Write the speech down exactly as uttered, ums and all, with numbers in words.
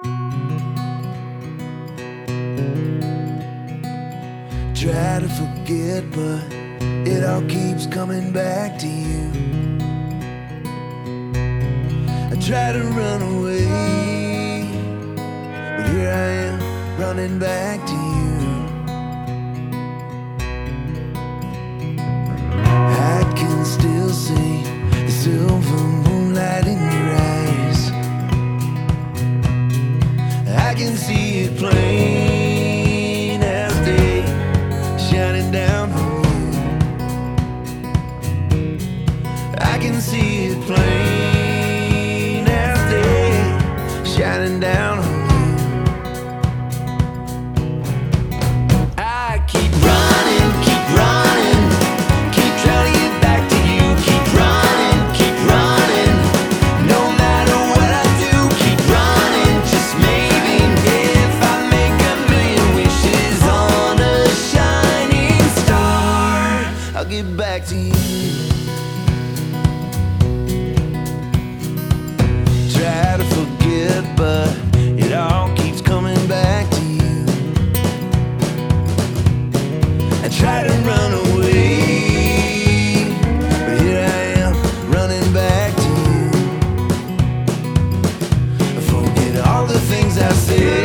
Try to forget, but it all keeps coming back to you. I try to run away, but here I am running back to you. I can still see the silver moonlight in your eyes. I can see it plain as day, shining down on you. I can see it plain as day, shining down on you. I keep running, keep running, keep trying to get back to you. Keep running, keep running, no matter what I do. Keep running, just maybe if I make a million wishes on a shining star, I'll get back to you. Try to forget, but it all keeps coming back to you. I try to run away, but here I am running back to you. I forget all the things I said.